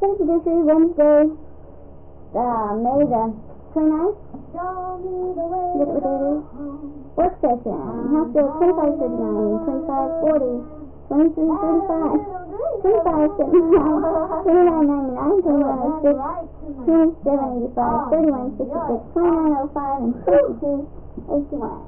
Senate Judiciary, Wednesday, May the 29th. Forget what day it is. Work session. House Bill 2539, 2540, 2335, 2579, 2999, 2106, 2785, 3166, 2905, and 2281.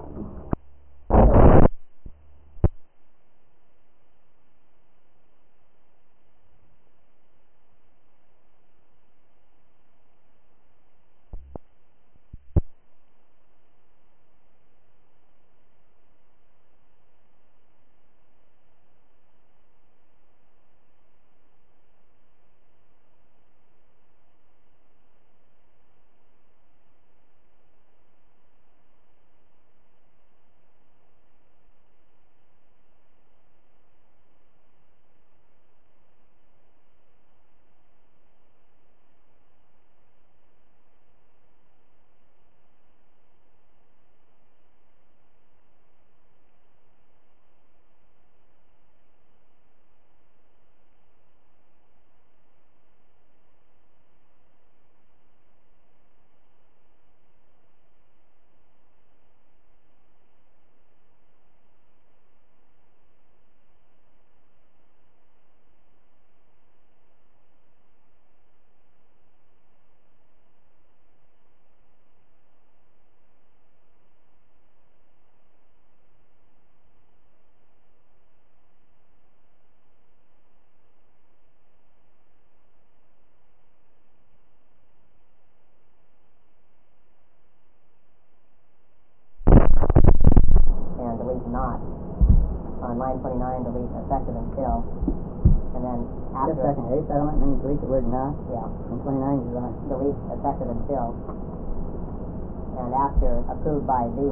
Not on line 29, delete effective until, and then after just second A settlement, and then you delete the word not. Yeah. And 29 is on delete effective until, and after approved by the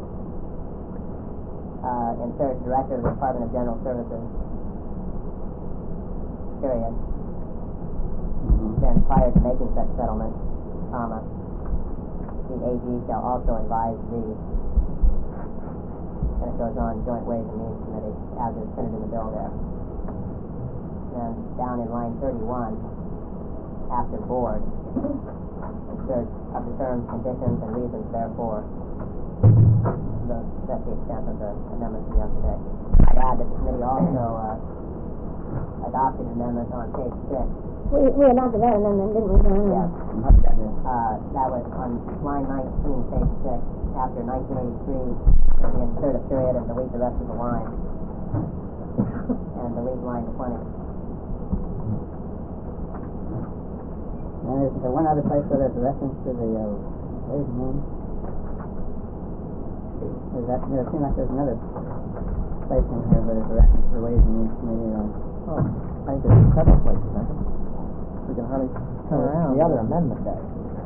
insert Director of the Department of General Services, period. Then prior to making such settlement, comma, the AG shall also advise the, and it goes on, Joint Ways and Means Committee, as is printed in the bill there. And down in line 31, after board, insert of the terms, conditions, and reasons therefore. That's the extent of the amendments from yesterday. I'd add that the committee also adopted an amendment on page 6. We adopted that amendment, didn't we, John? Yes. That was on line 19, page 6, after 1983. The insert a period and delete the rest of the line. And delete line 20. And is there one other place where there's a reference to the Ways and Means? There seems like there's another place in here where there's a reference to the Ways and Means Committee. I think there's several places, I think. We can hardly turn around. The other amendment does.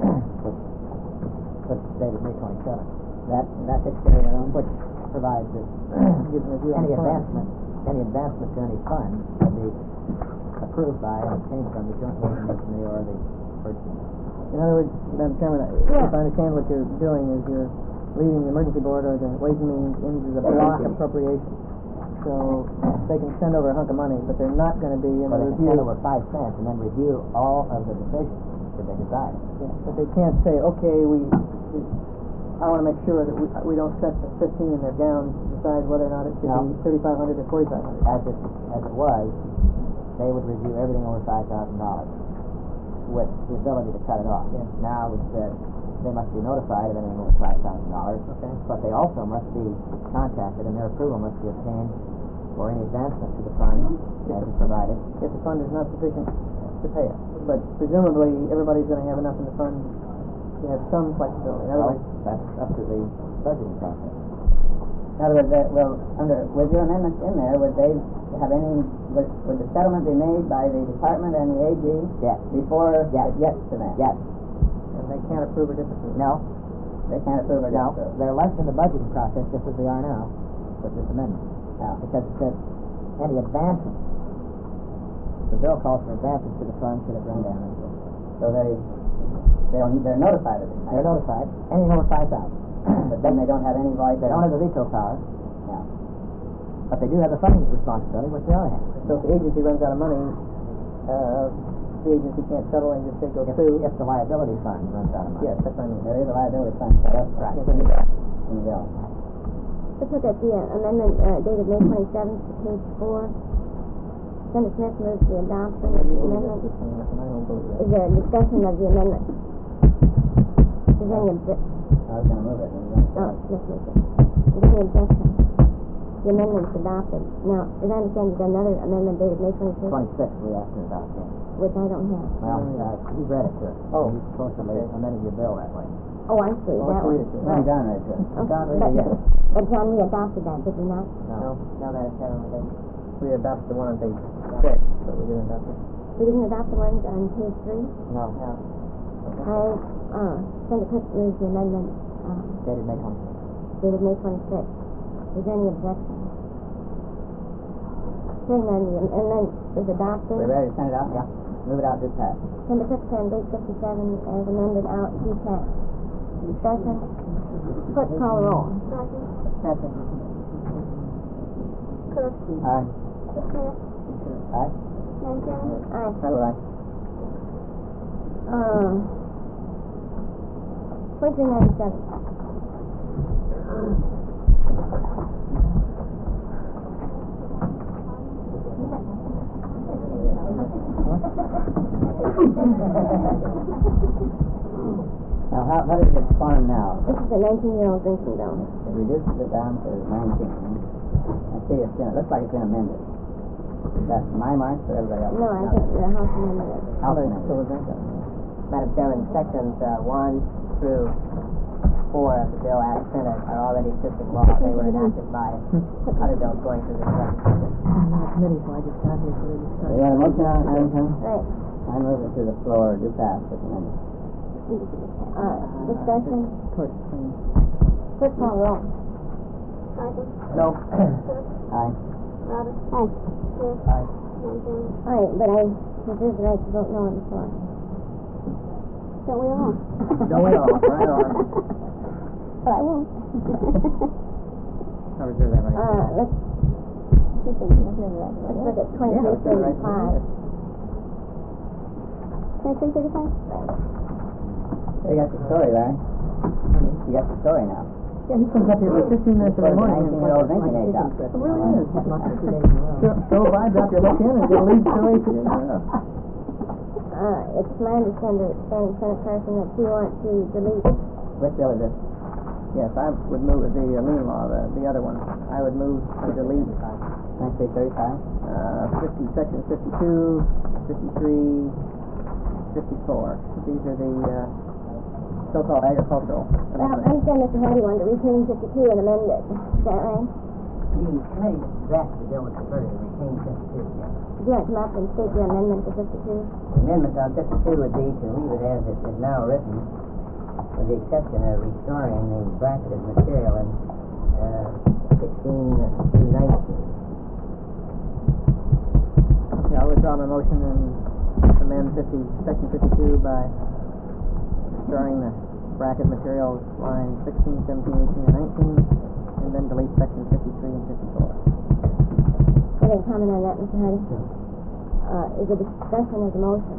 Which is dated May 27th. That takes care of it, which provides that any advancement to any fund will be approved by and obtained from the Joint Ways and Means Committee or the Emergency. In other words, Madam Chairman, if I understand what you're doing is you're leaving the Emergency Board or the Ways and Means into the block appropriation. So they can send over a hunk of money, but they're not going to be in the They review. can send over 5 cents and then review all of the decisions that they decide. Yeah, but they can't say, okay, I want to make sure that we don't set the 15 in their gowns to decide whether or not it should be 3,500 or 4,500. As it was, they would review everything over $5,000 with the ability to cut it off. Yeah. Now it said they must be notified of anything over $5,000, Okay. but they also must be contacted and their approval must be obtained for any advancement to the fund as is provided. If the fund is not sufficient to pay it. But presumably everybody's going to have enough in the fund to have some flexibility. In other words, That's up to the budgeting process. In other words, with your amendments in there, would they have would the settlement be made by the department and the AG Yes. before it gets to that? Yes. and they can't approve or disapprove. No. They can't approve or No. disapprove. They're left in the budgeting process just as they are now with this amendment. Yeah. Because it says any advances. The bill calls for advances to the fund should it run down. So they're notified of it. They're notified. Anything over 5,000. But then they don't have any voice. They don't have the veto power. Yeah. But they do have the funding responsibility, which they ought to have. So if the agency runs out of money, the agency can't settle and just say go If the liability fund runs out of money. Yes, that's what I mean. There is a liability fund set up Right. in the bill. Let's look at the amendment dated May 27th to page 4. Senator Smith moves the adoption of the amendment. Is there a discussion of the amendment? Is there any objection? I was going to move it. Oh, Smith moves it. Is there any objection? The amendment's adopted. Now, as I understand, you've got another amendment dated May 26th, 26 we have to adopt it. which I don't have. Well, he read it to us. Oh. He's supposedly amending your bill that way. Oh, I see, that one. John John read to it. John read But, it, yes. but John, we adopted that, did we not? No, No, Madam Chairman, we didn't. we adopted the one on page 6, but we didn't adopt it. We didn't adopt the ones on page 3? No. No. Senator Cook moves the amendment Dated May 26th. dated May 26th. Is there any objection? Hearing none, the amendment is adopted. We ready to send it out? Yeah. Move it out to pass. Senator Cook sent date 57 as amended out to pass. Discussion. Clerk call the roll. Second. Cook. Aye. Smith. Aye. Nancy. Aye. So do I. 2397. Now, how does it fund now? This is a 19-year-old drinking bill. It reduces it down to 19. I see it looks like it's been amended. Is that my mark or everybody else? No, I think the House amendment is. House Still amended. a drink on Madam Chairman, sections 1 through 4 of the bill as printed are already existing law. They were enacted by other bills going through this legislature. I'm on the committee, so I just got here for this. You want a motion on it, Madam Chairman? Right. I move it to the floor, do pass this amendment. Discussion. Clerk, Clerk call the roll. No. Aye. Aye. Aye. Aye, but I reserve the right to vote no on the floor. Don't we all? Don't we all? Right on. But I won't. I reserve that right. Let's look at 2335. 2335? You got the story, Larry. You got the story now. Yeah, he comes up here for 15 minutes every morning. 19-year-old drinking age out. It really is. So by, drop your hook in and get a lead story to you. It's my understanding, Senate Person, that you want to delete. Which bill is this? Yes, I would move the lien law, the other one. I would move to delete 1935? 50, section 52, 53, 54. These are the so-called agricultural. Well, I understand Mr. Hardy wanted to retain 52 and amend it. Is that right? The committee drafted the bill with the version of retain 52, yes. Would you like to come up and state your amendment to 52? The amendment on 52 would be to leave it as it is now written, with the exception of restoring the bracketed material in 16 through 19. Okay, I'll withdraw my motion and amend section 52 by restoring the bracket materials lines 16, 17, 18, and 19, and then delete sections 53 and 54. Any comment on that, Mr. Hardy? Is a discussion of the motion?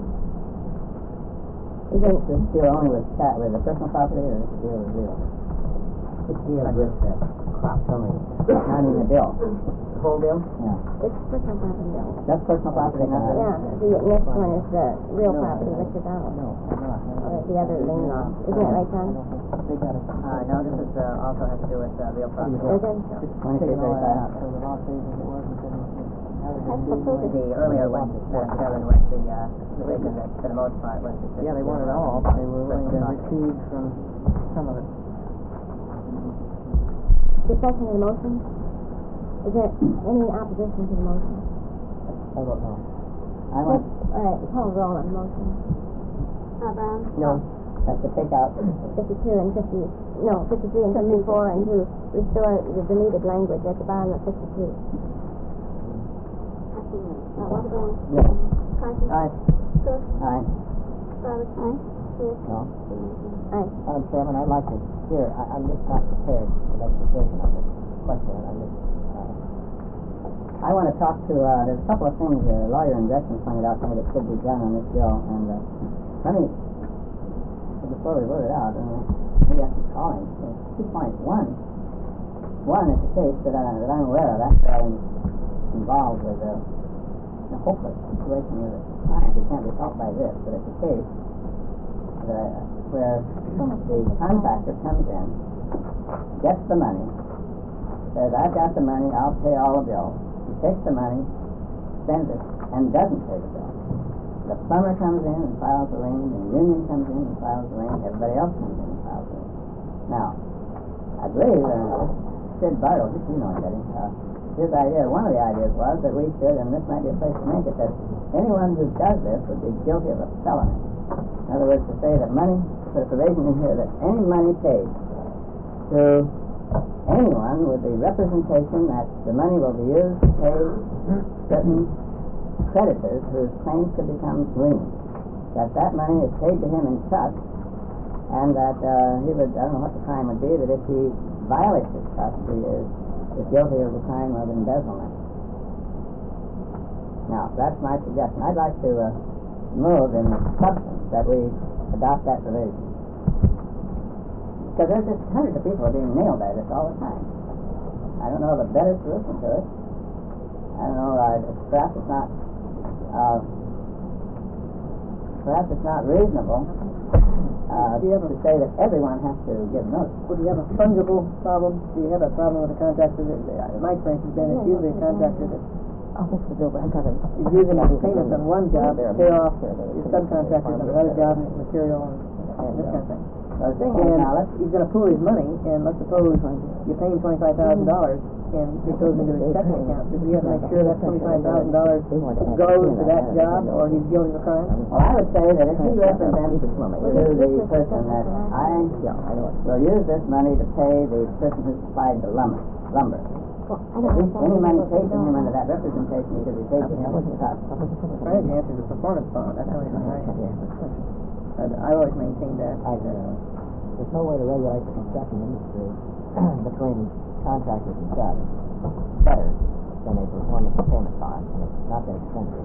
Is it? This deal only with the personal property or this deal with real? This deals with crops only. Not in the bill. The whole bill? Yeah. It's personal property bill. Just personal property, not the... Yeah, the next one is the real property, Mr. Donald. No, I'm not. The other lien law. Isn't that right, John? They got it. No, this is also has to do with real property. Does it? Just taking all that out, so the law stays as it was and The earlier one, Madam Chairman, was the provision that, for the most part, was the... yeah, they want it all, but they were willing to recede from some of it. Discussion of the motion? Is there any opposition to the motion? I vote no. I want... All right, call a roll on the motion. Brown? No. That's to take out... 52 and 50, no, 53 and 54, and to restore the deleted language at the bottom of 52. No. Aye. Aye. Aye. No. Aye. Madam Chairman, I'd like to hear, I'm just not prepared to make a decision on this question. I'm just I want to talk to, there's a couple of things a lawyer in Gresham pointed out to me that could be done on this bill, and let me, before we vote it out, maybe I should call him. 2 points. One is a case that I'm aware of. Actually, I'm involved with a hopeless situation with a client who can't be helped by this, but it's a case where the contractor comes in, gets the money, says, I've got the money, I'll pay all the bills. He takes the money, spends it, and doesn't pay the bill. The plumber comes in and files a lien, the union comes in and files a lien, everybody else comes in and files a lien. Now, I believe Sid Bartle, you know him, his idea, one of the ideas was that we should, and this might be a place to make it, that anyone who does this would be guilty of a felony. In other words, to say that money, put a provision in here that any money paid to anyone with the representation that the money will be used to pay certain creditors whose claims could become liens, that money is paid to him in trust, and that he would, I don't know what the crime would be, that if he violates his trust, he is guilty of the crime of embezzlement. Now, that's my suggestion. I'd like to move in substance that we adopt that provision. Because there's just hundreds of people are being nailed by this all the time. I don't know of a better solution to it. I don't know, perhaps it's not reasonable to say that everyone has to give notice. Would you have a fungible problem? Do you have a problem with a contractor that, my experience has been, it's usually a contractor that is using his payments on one job to pay off his subcontractors on another job and material and this kind of thing. The thing is, now, he's going to pool his money, and let's suppose you pay him $25,000 and it goes into his checking account. Does he have to make sure that $25,000 goes to that job, or he's guilty of a crime? Well, I would say that if he represents to the person that I will use this money to pay the person who supplied the lumber, at least any money paid to him under that representation he should be paid to him with the trust. I think the answer is a performance bond. That's the only thing I always maintained that. There's no way to regulate the construction industry between contractors and subs better than a performance payment bond, and it's not that expensive.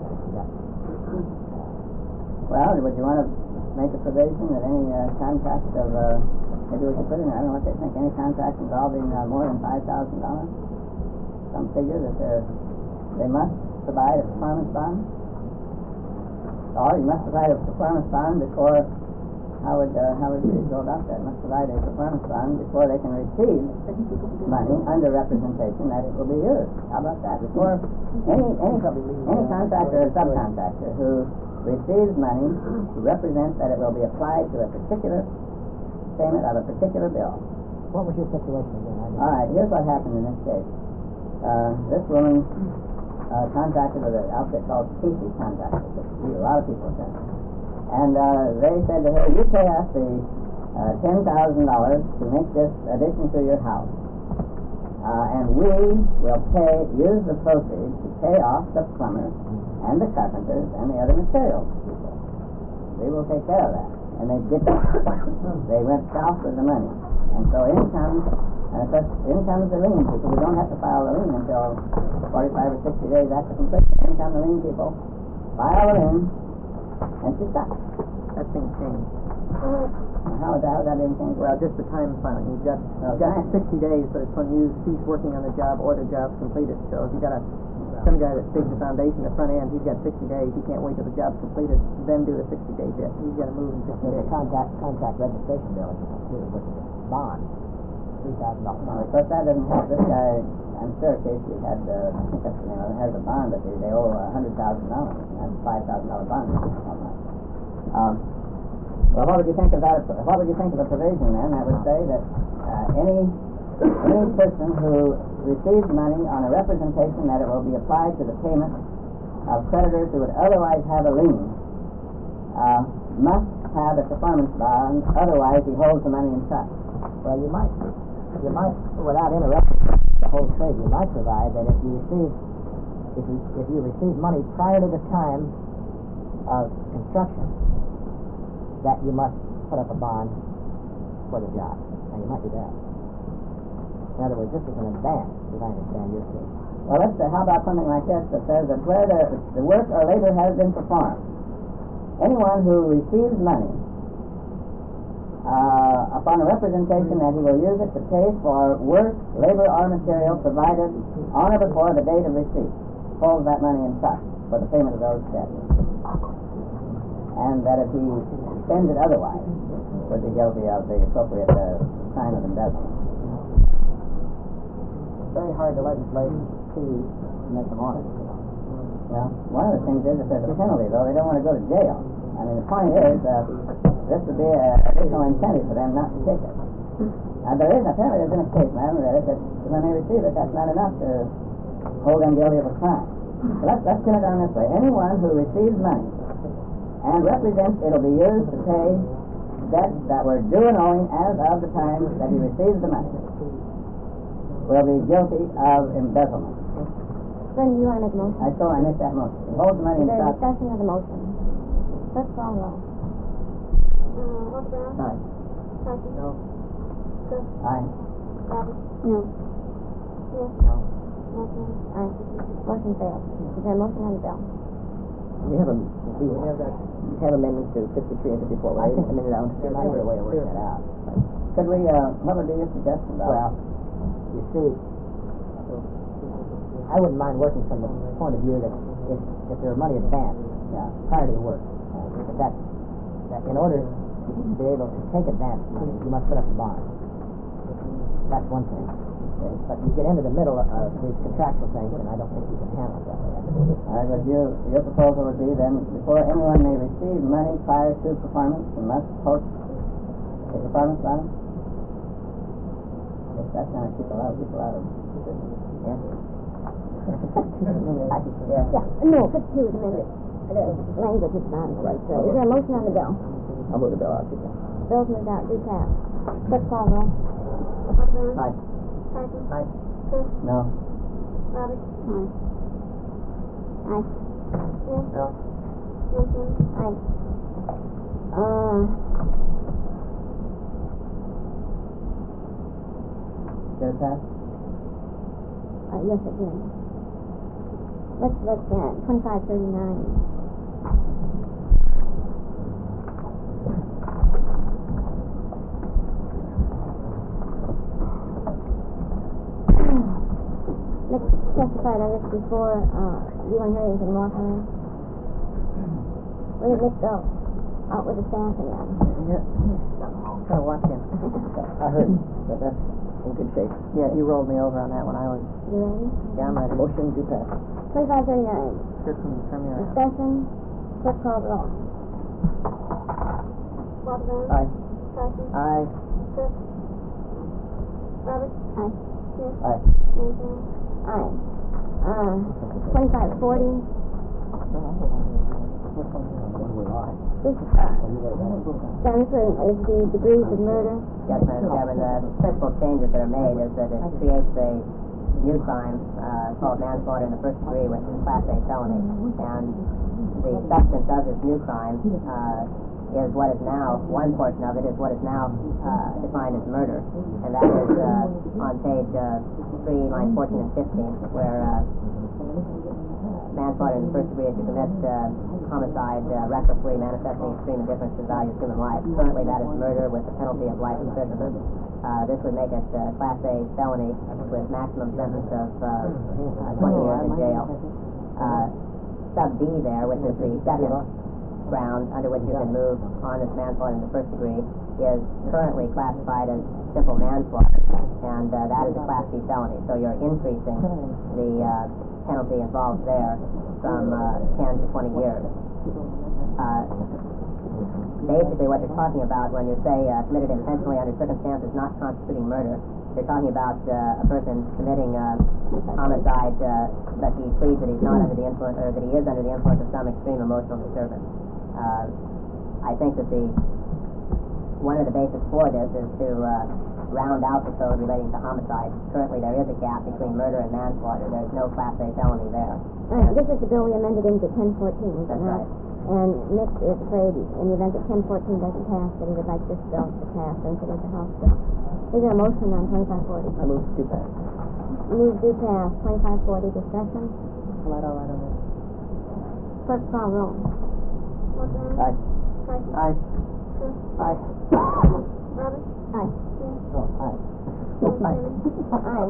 Well, would you want to make a provision that any contract of, maybe we should put in, I don't know what they think, any contract involving more than $5,000? Some figure that they must provide a performance bond? Or you must provide a performance bond before, how would you go about that? Must provide a performance bond before they can receive money under representation that it will be used. How about that? Before any contractor or subcontractor who receives money represents that it will be applied to a particular payment of a particular bill. What was your situation again? All right, here's what happened in this case. This woman contracted with an outfit called Casey Contractors. A lot of people said. And they said to her, you pay us the $10,000 to make this addition to your house. And we will use the proceeds to pay off the plumbers and the carpenters and the other materials people. We will take care of that. And they did that. They went south with the money. And so in comes the lien people. We don't have to file the lien until 45 or 60 days after completion. In come the lien people, file the lien, and she's stuck. That's being changed. How is that being changed? Well, just the time filing. You've got 60 days, but it's when you cease working on the job or the job's completed. So if you got some guy that digs the foundation, the front end, he's got 60 days. He can't wait till the job's completed, then do the 60-day bit. He's got to move in 60 days. The contract registration bill is included with the bond. $3,000. Of course, that doesn't have this guy. I'm sure Casey had, I think that's the name of it, has a bond, but they owe $100,000. That's a $5,000 bond. Well, what would you think of that? What would you think of a provision then that would say that any person who receives money on a representation that it will be applied to the payment of creditors who would otherwise have a lien must have a performance bond, otherwise he holds the money in trust? Well, you might, without interrupting the whole trade, you might provide that if you receive money prior to the time of construction, that you must put up a bond for the job. Now, you might do that. In other words, this is an advance, as I understand your case. Well, how about something like this that says that where the work or labor has been performed, anyone who receives money upon a representation that he will use it to pay for work, labor, or material provided on or before the date of receipt, holds that money in trust for the payment of those debts. And that if he spends it otherwise, would be guilty of the appropriate crime of embezzlement. Very hard to legislate fees to make them honest. Well, one of the things is if there's a penalty, though, they don't want to go to jail. I mean, the point is, this would be an additional incentive for them not to take it. Now, apparently there's been a case, and I haven't read it, that when they receive it, that's not enough to hold them guilty of a crime. So let's pin it down this way. Anyone who receives money and represents it'll be used to pay debts that were due and owing as of the time that he receives the money will be guilty of embezzlement. Then you want to make a motion? I make that motion. He holds the money in Is there a trust. discussion of the motion? Let's call roll. Walter Brown? Aye. Parsons? No. Cook? Aye. Roberts? No. Smith? No. Matthews? Aye. Motion fails. Is there a motion on the bill? We have amendments to 53 and 54, right? I mean, there might be a way to work that out. Could we, what would be your suggestion about Well, you see, I wouldn't mind working from the point of view that if there were money advanced prior to the work, that in order to be able to take advance money, you must put up a bond. That's one thing. But you get into the middle of these contractual things, and I don't think you can handle that. All right, but your proposal would be then, before anyone may receive money prior to performance, he must post a performance bond? Yes, that's going to keep a lot of people out of business. Yeah? No, 52 is amended. The language is not right. So is there a motion on the bill? I'll move the bill out. Bill's moved out, do pass. Let's call roll. Walter Brown? Aye. Parsons? Aye. Cook? No. Roberts? Aye. Aye. Smith? No. Matthews? Aye. Did it pass? Yes, it did. Let's look at 2539. Nick testified on this before. Do you want to hear anything more from him? Where did Nick go? Out with the staff again. Yeah. Kind of watched him. I heard, but that's in good shape. Yeah, he rolled me over on that when I was You ready? down ready. Motion to pass. 2539. Turn me around. Discussion. Clerk call the roll. Walter Brown? Aye. Parsons? Aye. Cook? Roberts? Aye. Smith? Aye. Matthews? Aye. 2540. This is the degrees of murder. Yes, Madam Chairman, the principal changes that are made is that it creates a new crime called manslaughter in the first degree, which is Class A felony. And the substance of this new crime is what is now, one portion of it is what is now defined as murder. And that is on page 3, lines 14 and 15, where manslaughter in the first degree is to commit homicide recklessly, manifesting extreme indifference to the value of human life. Currently, that is murder with the penalty of life imprisonment. This would make it Class A felony with maximum sentence of 20 years in jail. Sub B there, which is the second ground under which you can move on this manslaughter in the first degree, is currently classified as simple manslaughter, and that is a Class B felony. So you're increasing the penalty involved there from 10 to 20 years. Basically, what you're talking about when you say committed intentionally under circumstances not constituting murder, you're talking about a person committing homicide, but he pleads that he's not under the influence, or that he is under the influence of some extreme emotional disturbance. I think that one of the bases for this is to round out the code relating to homicide. Currently, there is a gap between murder and manslaughter. There's no Class A felony there. This is the bill we amended into 1014. That's right. And Nick is afraid, in the event that 1014 doesn't pass, that he would like this bill to pass since it is a House bill. Is there a motion on 2540? I move to pass. Move do pass. 2540, discussion. All right on that. Clerk call roll. Wolfgang. Aye. Carson. Aye. Chris. Aye. Robert. Aye. Jim. Oh, aye. Chairman. Aye.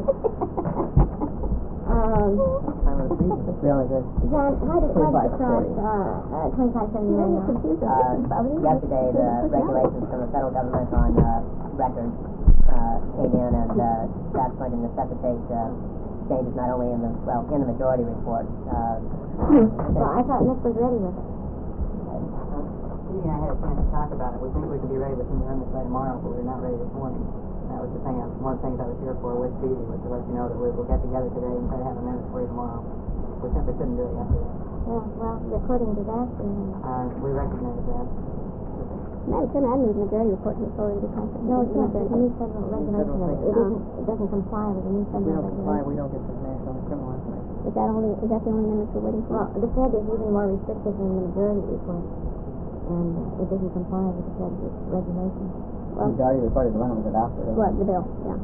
Time of the season. We only did. John, how did the cross, 2579? Yesterday, the regulations from the federal government on records came in, and that's going to necessitate changes not only in the majority report. Well, I thought Nick was ready with it. Judy and I had a chance to talk about it. We think we can be ready with some amendments by tomorrow, but we're not ready this morning. That was the thing. One of the things I was here for with Judy was to let you know that we'll get together today and try to have amendments for you tomorrow. We simply couldn't do it yesterday. Yeah, well, according to that, We recognize that. Madam Chairman, I move majority report to authority to conference. No, it can't. There's a new federal regulation. It doesn't comply with the new We federal don't comply, regulation. we don't get the national criminal information. Is that the only amendment we're waiting for? Well, the Fed is even more restrictive than the majority report, and it doesn't comply with the Fed regulation. Well, Majority report is the one that was adopted. what, the bill, yeah.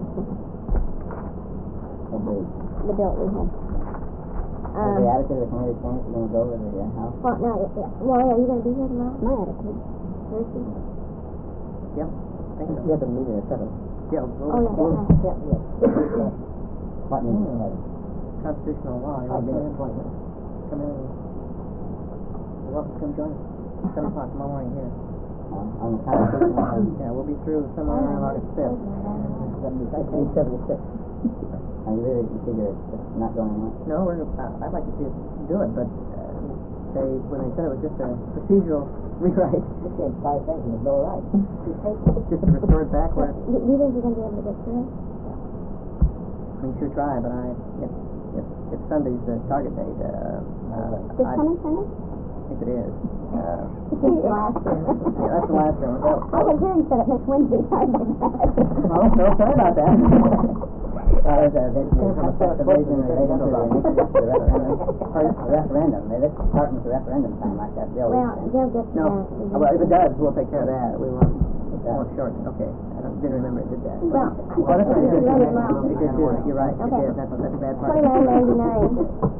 Agreed. The bill we had. Has the attitude of the committee changed? You're going to go over the House? Well, no, are you going to be here tomorrow? My attitude. Thursday? Yep. We have a meeting at 7. Yeah. Oh, yeah, What meeting you have? Constitutional law. You want to come in and you're welcome to come join us. 7 o'clock tomorrow morning here. On the Constitutional law? Yeah, we'll be through somewhere around August 5th. 1976. And you really consider it just not going on? No, I'd like to see us do it, but when they said it was just a procedural rewrite, You said 5 things and it's all right. just to restore it back where Do you think you're going to be able to get through it? we can sure try, but if Sunday's the target date, This coming Sunday? I think it is. It's the last year. Yeah, that's the last one. Well, I was hearing set up next Wednesday. sorry about that. There's a subdivision related to the initiative to the referendum. This shortens the referendum time like that bill. Well, they'll get to No, that. well, if it does, we'll take care of that. We won't short. Okay, I didn't remember it did that. Well, That's right. you're ready tomorrow. It did do it. You're right. It Okay. did. That's a bad part. $29.99.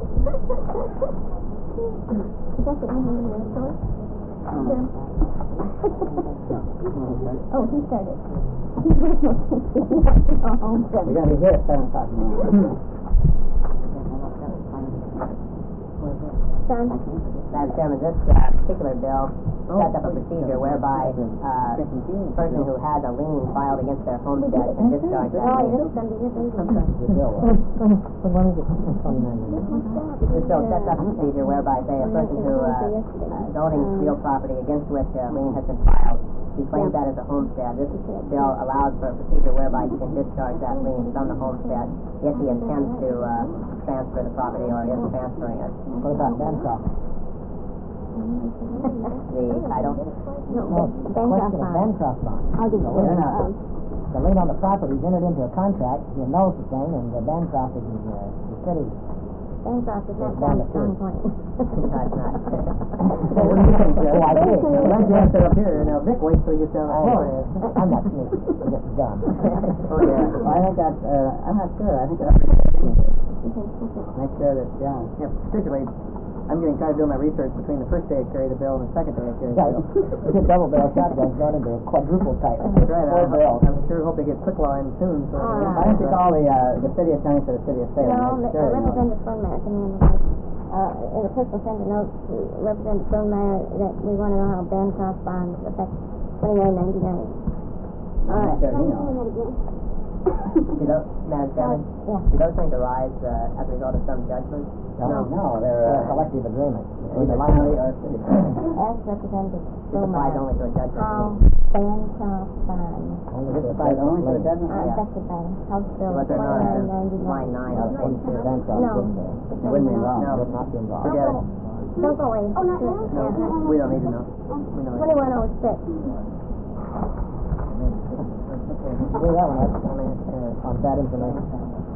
Is that the Indian store? Oh, he started. He's working on home. We're going to be here at 7 o'clock tomorrow. Son? Madam Chairman, this particular bill sets up a procedure whereby a person who has a lien filed against their homestead can discharge that Oh, lien. this is going to be your baby. This bill sets up a procedure whereby, say, a person who is owning real property against which a lien has been filed, he claims that as a homestead. This bill allows for a procedure whereby he can discharge that lien from the homestead if he intends to transfer the property or is transferring it. What about Bancroft? The title? No, Bancroft bond. Bancroft bond. I'll give you The lien on the property is entered into a contract, he annuls the thing, and the Bancroft is the city. Bancroft is not down the strong point. No, it's not. Well, what do you think, Jeff? Oh, I did. I'm glad you answered up here. Now, Vic, wait till you get down the floor. I'm not sneaky, I'm just dumb. Oh, yeah. Well, I think that, I'm not sure. I think that make sure that, Yeah, particularly, I'm getting tired of doing my research between the first day I carry the bill and the second day I carry the Yeah, bill. we get double barrel shotguns going into a quadruple type. That's right. 4 barrels. I'm sure hope they get quick line soon. So I think you call the city attorney for the city of Salem. No, Make sure, you know. Representative Frohnmayer can handle that. In the clerk will send a note to Representative Frohnmayer that we want to know how Bancroft bonds affect $29.99. All right. Sure, you know. Do those, Madam Chairman, Yeah. do those things arise as a result of some judgment? No, they're Collective agreement. either county or city. Ask Representative This applies Frohnmayer only to a judgment. how Bancroft bonds This applies only to the judgment? are affected by House Bill But they're not. Line 9 $29.99. of page 2. Bancroft No. wouldn't be. It wouldn't be involved. No. Would not be involved. Forget it. Don't go away. Oh, not now? No, we don't need to know. We know it. 2106. Do that one up, on bad information.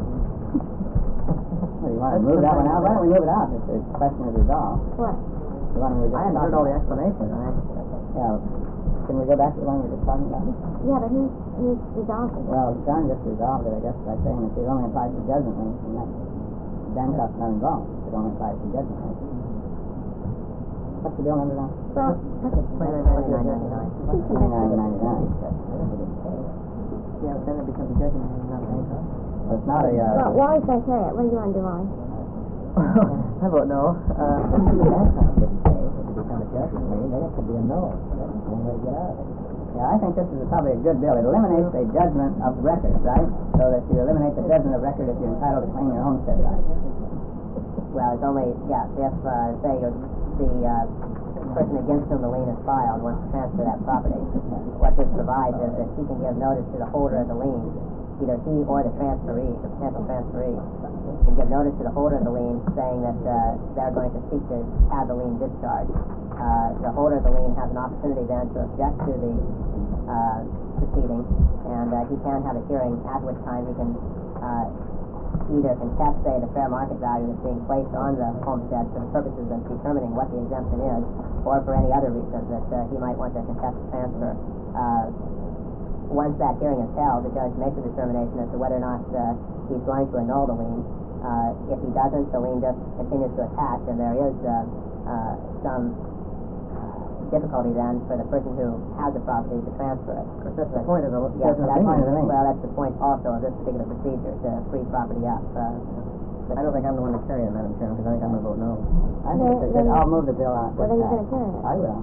Well, you want to move that one out? Why don't we move it out if the question is resolved? What? The one we were just I hadn't heard all the explanation. Yeah. can we go back to the one we were just talking about? Yeah, but who's resolved it? Well, John just resolved it, I guess, by saying that it only applies to judgment liens, and that Bancock's not involved. It only applies to judgment liens. What's the bill number now? Well, $29.99. $29.99. Yeah, but then it becomes a judgment lien, not Bancock. Well, it's not a, well, Wally's going to say it. What do you want to do, Wally? I vote no. Bancock didn't pay, it would become a judgment lien, then it could be a no. That's the only way to get out of it. yeah, I think this is probably a good bill. It eliminates a judgment of record, right? So that you eliminate the judgment of record if you're entitled to claim your homestead right. Well, it's only, if, say, the person against whom the lien is filed wants to transfer that property. What this provides is that he can give notice to the holder of the lien, either he or the transferee, the potential transferee, can give notice to the holder of the lien saying that they're going to seek to have the lien discharged. The holder of the lien has an opportunity then to object to the proceeding, and he can have a hearing at which time he can either contest, say, the fair market value that's being placed on the homestead for the purposes of determining what the exemption is, or for any other reason that he might want to contest the transfer. Once that hearing is held, the judge makes a determination as to whether or not he's going to annul the lien. If he doesn't, the lien just continues to attach, and there is some difficulty then for the person who has the property to transfer it. Of course, that's the point of the Yeah, judgment that's lien. well, that's the point also of this particular procedure, to free property up. I don't think I'm the one to carry it, Madam Chairman, because I think I'm going to vote no. I think it's a good, I'll move the bill on. Well, then you're going to carry it. I will.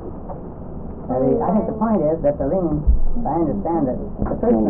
I think the point is that the lien, if I understand it, if the person,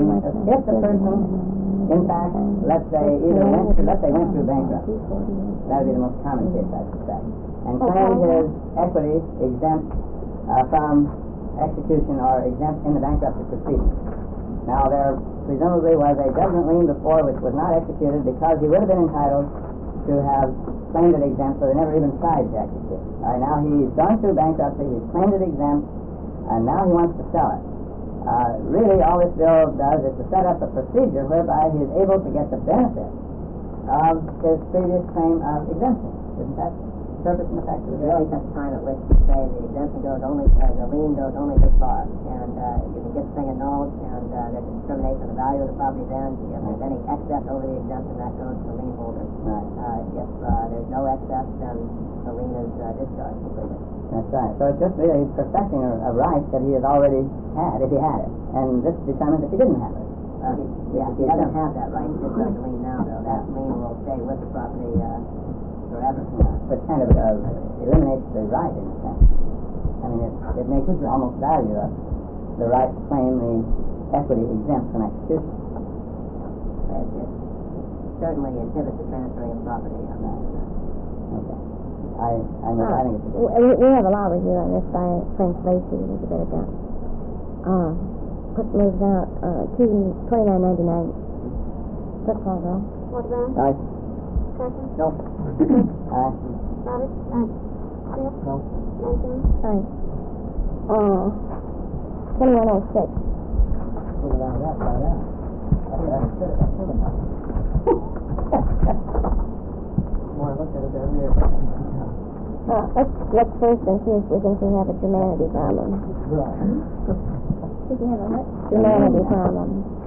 in fact, let's say went through bankruptcy, that would be the most common case, I suspect, and claimed his equity exempt from execution or exempt in the bankruptcy proceedings. Now, there presumably was a judgment lien before which was not executed because he would have been entitled to have claimed it exempt, so they never even tried to execute. All right, now he's gone through bankruptcy, he's claimed it exempt, and now he wants to sell it. Really, all this bill does is to set up a procedure whereby he is able to get the benefit of his previous claim of exemption. Isn't that the purpose and effect of the bill? Really, at the time at which you say the exemption goes only, the lien goes only this far, and you can get the thing annulled, and there's a determination of the value of the property then. If there's any excess over the exemption, that goes to the lien holder. Right. If there's no excess, then the lien is discharged completely. That's right. So it's just really perfecting a right that he has already had, if he had it. And this determines if he didn't have it. He doesn't have that right to discharge the lien now, though. That lien will stay with the property forever. But kind of eliminates the right in a sense. I mean, it makes almost value the right to claim the equity exempt from execution. It certainly inhibits the transferring of property. Okay. I think it's a good We have a law review on this by Frank Lacey, who's a better guy. Clerk moves out to $29.99. Clerk call roll. Waterman? Aye. Carson? No. Aye. Roberts? Smith? No. Benson? Aye. 2106. Put it on that, find out. More looked at it every year. Let's look first and see if we think we have a humanity problem. Right. Did you have a what? Humanity problem.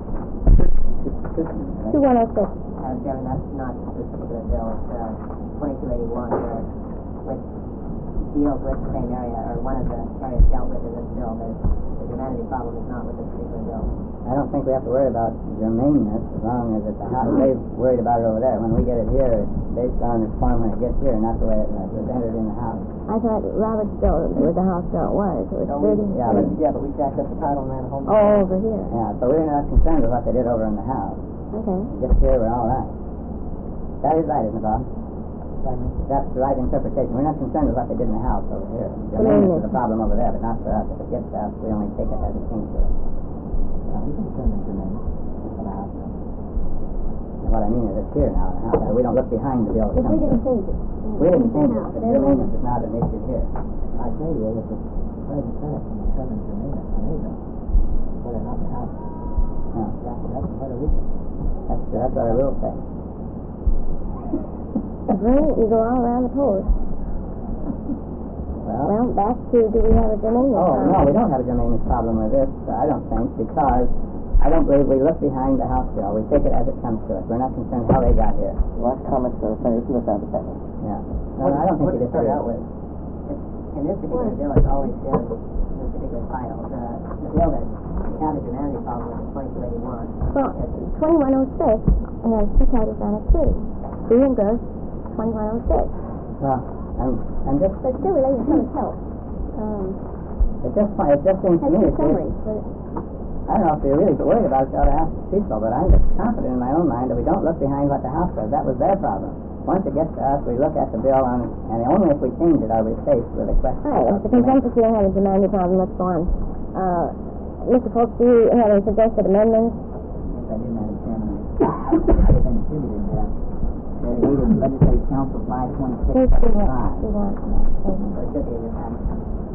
2106. Chairman, that's not this particular bill. It's 2281, which deals with the same area, or one of the areas dealt with in this bill. The humanity problem is not with this particular bill. I don't think we have to worry about germaneness as long as it's how they've worried about it over there. When we get it here, it's based on its form when it gets here, not the way it was entered in the house. I thought Robert's bill was the house bill it was. It was 30. But we jacked up the title and ran home. Oh, over here. Yeah, so we're not concerned with what they did over in the house. Okay. Just here, we're all right. That is right, isn't it, Bob? That's the right interpretation. We're not concerned with what they did in the house over here. Germaneness is a problem over there, but not for us. If it gets to us, we only take it as it came to us. You can determine germaneness for the house. And what I mean is it's here now in the house. So we don't look behind the bill. If we didn't change it. We didn't change it, but germaneness is not an issue here. I say to you, if the President Senate can determine germaneness on any bill, whether or not the House, Yeah. that's what a reason. That's what our rules say. Green, you go all around the post. Well, Well, back to, do we have a germane Oh, problem? no, we don't have a germane problem with this, I don't think, because I don't believe we look behind the House bill. We take it as it comes to us. We're not concerned how they got here. Last comments from Senator Smith on the second. Yeah. No, I don't think What it to start is. out with? In this particular bill, it's always been, this particular title, the bill that we have a humanity problem with is 2281. Well, 2106 has two titles on it too. Fee and gross, 2106. Well, I'm just, But still related to public health. it just seems to Has me, two it's, summaries, but I don't know if you're really worried about it, you ought to ask the people, but I'm just confident in my own mind that we don't look behind what the House does. That was their problem. Once it gets to us, we look at the bill and only if we change it are we faced with a question. all right, if the consensus we don't have a germane problem, let's go on. Mr. Foltz, do you have any suggested amendments? Yes, I do, Madam Chairman. It's been distributed. They're dated Legislative Council 526. Please do what you want. So it should be in your packet.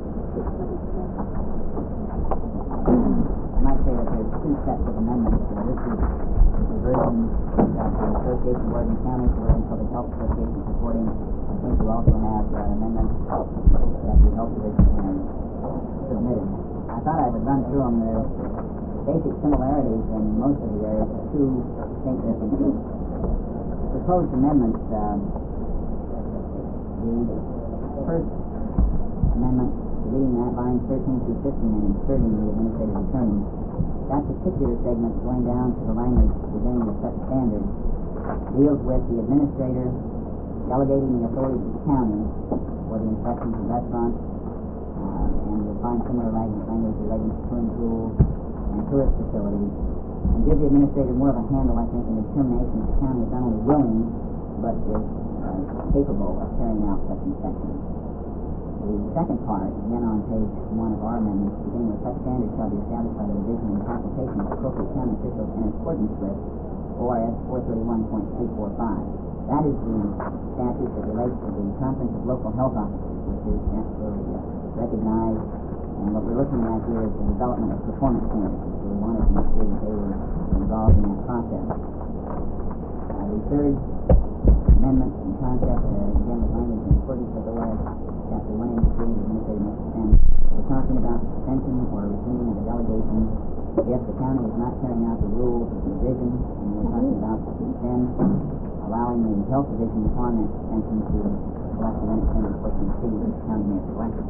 I might say that there's two sets of amendments. This is the version that the Association of Oregon Counties, the Oregon Public Health Association is supporting. I think you also have an amendment that the Health Division has submitted. I thought I would run through them. There are basic similarities in most of the areas, but two distinct differences. The proposed amendments, the first amendment, deleting that line 13 through 15 and inserting the administrative attorney, that particular segment going down to the language beginning with such standards deals with the administrator delegating the authority to the county for the inspections of restaurants, and you'll find similar language relating to swimming pools and tourist facilities, and give the administrator more of a handle, I think, in the determination that the county is not only willing, but is capable of carrying out such inspections. The second part, again on page 1 of our amendment, beginning with such standards shall be established by the division in consultation with appropriate county officials in accordance with ORS 431.345. That is the statute that relates to the Conference of Local Health Officers, which is naturally recognized, and what we're looking at here is the development of performance standards. So we wanted to make sure that they were involved in that process. The third amendment and concept, again with language in accordance with ORS Chapter 183, the administrative expense. We're talking about suspension or rescinding of a delegation if the county is not carrying out the rules of the division, and we're talking about then allowing the health division upon that suspension to collect the unexpended portion of fees that the county may have collected.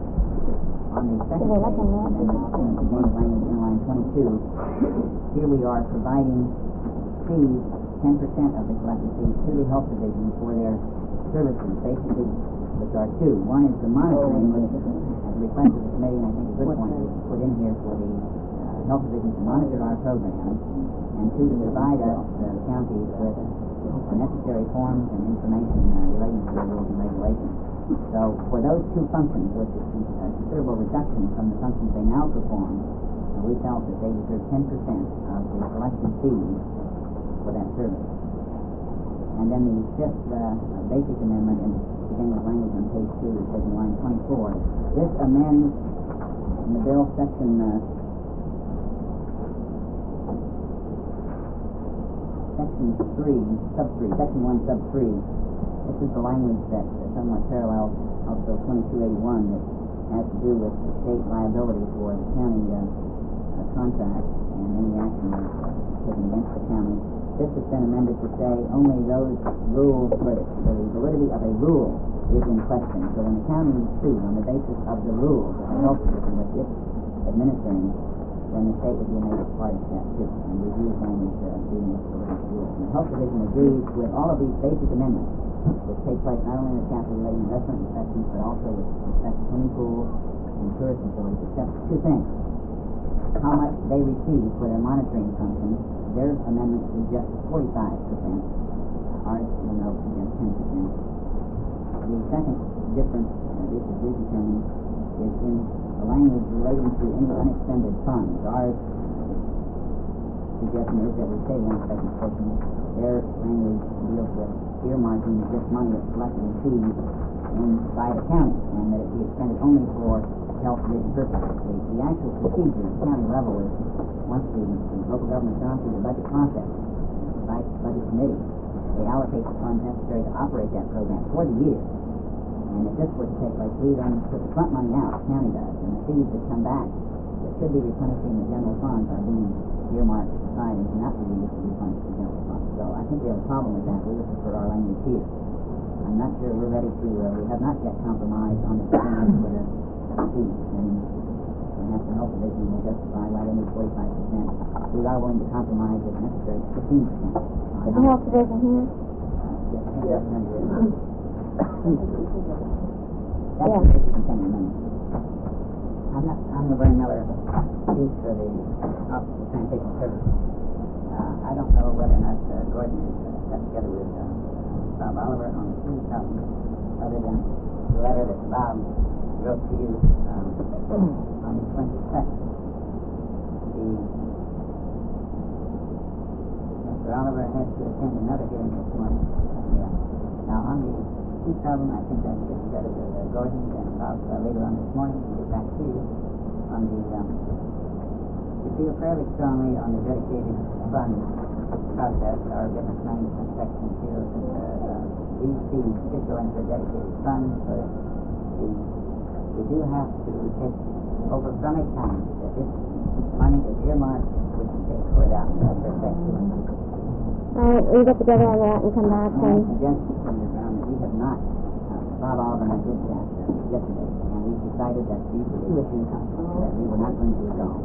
On the second page, amendment, again with language in line 22, here we are providing fees, 10% of the collected fees to the health division for their services, basically, which are two. One is the monitoring, which at the request of the committee, and I think a good point is put in here for the health division to monitor our programs, and two, to provide us, the counties, with the necessary forms and information relating to the rules and regulations. So for those two functions, which is a considerable reduction from the functions they now perform, we felt that they deserve 10% of the collected fees for that service. And then the fifth basic amendment, in beginning with language on page 2, it says in line 24, this amends in the bill section section 1, sub 3. This is the language that somewhat parallels also 2281 that has to do with the state liability for the county contract and any action taken against the county. This has been amended to say only those rules for the validity of a rule is in question. So when the county is sued on the basis of the rules of the health system which it's administering, then the state would be a major party to that suit. And we've used language dealing with validity of rules. And the health division agrees with all of these basic amendments, which take place not only in the chapter relating to restaurant inspections, but also with respect to swimming pools and tourist facilities, except two things. How much they receive for their monitoring functions. Their amendment suggests 45%. Ours, you know, suggests 10%. The second difference, this is we determined, is in the language relating to any unexpended funds. Ours suggestion is that we say the unexpended portion. Their language deals with earmarking this money that's collected in fees by the county, and that it be expended only for health division purposes. The actual procedure at the county level is once the local government has gone through the budget process, by the budget committee, they allocate the funds necessary to operate that program for the year. And if this would take, like, we don't put the front money out, the county does, and the fees that come back that should be replenishing the general funds are being earmarked aside and cannot be used to replenish the general fund. So I think we have a problem with that. We would prefer our language here. I'm not sure we're ready to, we have not yet compromised on the percentage for the fees, and perhaps the health division will justify why they need 45%. We are willing to compromise if necessary, 15%. Is the health division here? Yes, I think that's under it. That's Yeah. the basic intent amendment. I'm Laverne Miller, chief for the Office of Sanitation Services. I don't know whether or not Gordon has got together with Bob Oliver on the fee problem, other than the letter that Bob wrote to you on the 22nd. Mr. Oliver has to attend another hearing this morning. Yeah. Now, on the fee problem, I think I can get together with Gordon and Bob later on this morning and get back to you on the, we feel fairly strongly on the dedicated fund process. Our business management section feels that these fees should go into a dedicated fund, but we do have to take over from a county that this money is earmarked, we can take it out and perfect doing it. All right, we get together on that and come back And I and... suggest, Senator Brown, that we have not, Bob Oliver and I did that yesterday, and we decided that these were two issues that we were not going to resolve.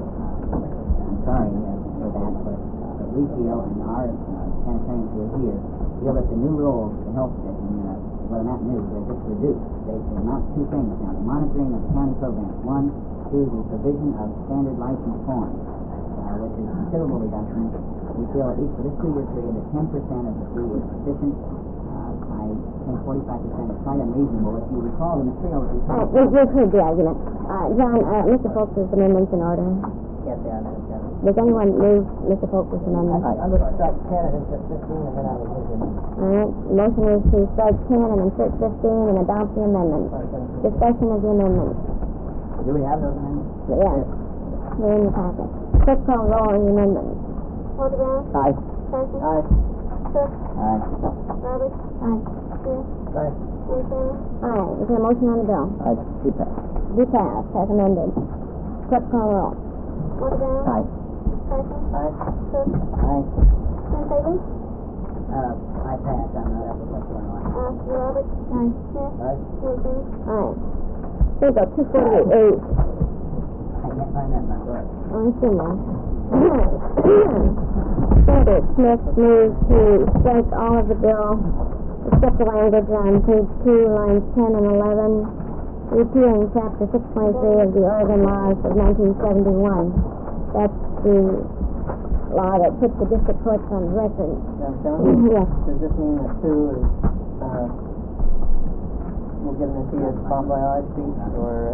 I'm sorry for that, but we feel, and our sanitarians who are here, feel that the new rules of the health division, well, not new, they're just reduced. They amount to two things now: the monitoring of county programs. One, two, the provision of standard license forms, which is a considerable reduction. We feel at least for this 2-year period that 10% of the fee is sufficient. I think 45% is quite unreasonable. If you recall the materials we All right, we've heard the argument. John, Mr. Folks' amendment's in order. Yes, they are, Madam Chairman. Does anyone move Mr. Folks' amendment? I would strike 10 and insert 15, and then I would move the amendment. All right, the motion is to strike 10 and insert 15 and adopt the amendment. Discussion of the amendment. Do we have those amendments? Yes, they're in the packet. Clerk call roll on the amendment. Walter Brown. Aye. Carson. Aye. Cook. Aye. Roberts. Aye. Smith. Aye. Montana. Aye, is there a motion on the bill? Aye. Keep that. Be passed, as amended. Clerk call roll. Walter Brown. Aye. Carson. Aye. Cook. Aye. Sam Taylor. I pass. I'm not up with what's going on. Roberts. Aye. Smith. Aye. Montana. Aye. There you go, 248. I can't find that in my book. Oh, it's in there. Senator Smith moved to strike all of the bill, except the language on page 2, lines 10 and 11, repealing chapter 623 of the Oregon laws of 1971. That's the law that puts the district courts on record. Madam Chairman? Yes. Does this mean that 2 is, we're giving it to you as a bon voyage speech, or?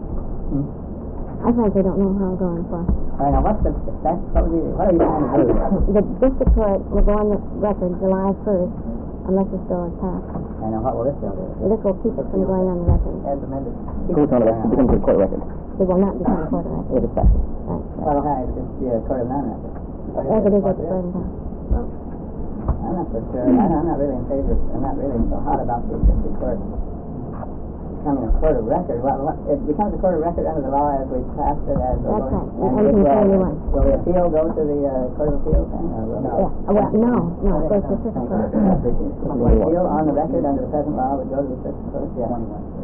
I frankly don't know how I'm going for. All right, now what are you trying to do? The district court will go on the record July 1st, unless this bill is passed. I know, what will this bill do? This will keep it from going on the record. As amended. It becomes a court record. It will not become a court of record. It is passed. Right. Well, hi, it's just the court of non-record. As it is at the present time. I'm not so sure. I'm not really in favor. I'm not really so hot about the district court becoming a court of record. Well, it becomes a court of record under the law as we passed it as a That's right. and In 1971. will the appeal go to the Court of Appeals then? Or will Yeah. Well, no, it goes to the circuit court. The appeal on the record under the present law would go to the circuit court? Yeah.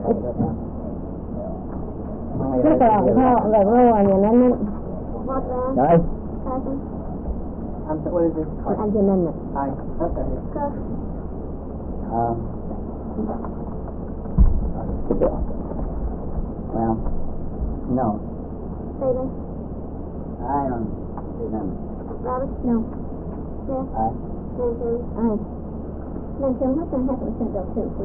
Clerk will call the roll on the amendment. Walter Brown. Aye. Carson. What is this? On the amendment. Aye. Okay. Cook. Well, no. Taylor. I don't see them. Roberts. No. Smith. Aye. Montana. Aye. Madam Chairman, what's going to happen with Senate Bill 2?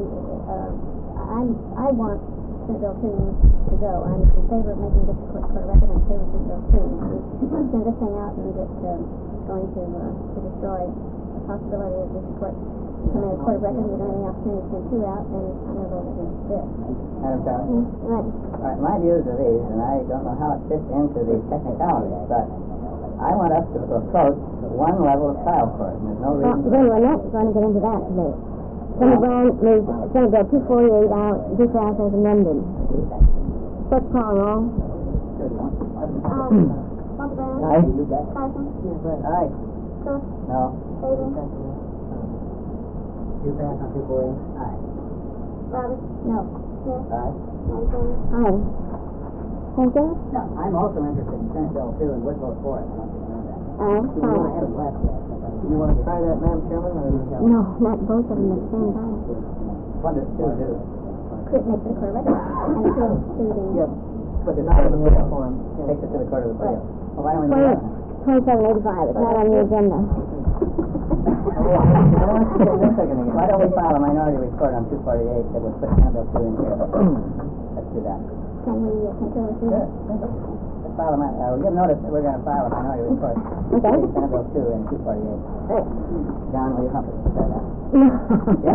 I want Senate Bill 2 to go. I'm in favor of making this a court of record. I'm in favor of Senate Bill 2. If we send this thing out and it's going to destroy the possibility of this court becoming a court of record, we don't have any opportunity to send 2 out, then I'm going to vote against this. Madam Chairman? Right. All right, my views are these, and I don't know how it fits into the technicalities, but I want us to approach one level of trial court, and there's no Well, reason. then we're not going to get into that today. Senator Brown moves Senate Bill 248 out, this house as amended. Clerk call roll. Walter Brown. Aye. Carson. Aye. Cook. No. Bailey. You pass on 248? Aye. Roberts. No. Smith. Aye. And Turner. Aye. Thank you. No, I'm also interested in Senate Bill 2 and would vote for it. I want you to know that. Aye, I fine. haven't left yet. You want to try that, Madam Chairman, or? No, not both of them at the same time. What does 2 do? Could make it a court record and appeal to the. Yep. But it's not in the appeal form. Takes it to the Court of Appeal. Well, why don't we do 20 that? 2785, it's not on the agenda. Why don't we file a minority report on 248 that would put Senate Bill 2 in here? Let's do that. Can we control the Sure. Let's file you'll notice that we're going to file a minority report. Okay. Senate Bill 2 and 248. Right. John, will you help us with that? No. Yeah.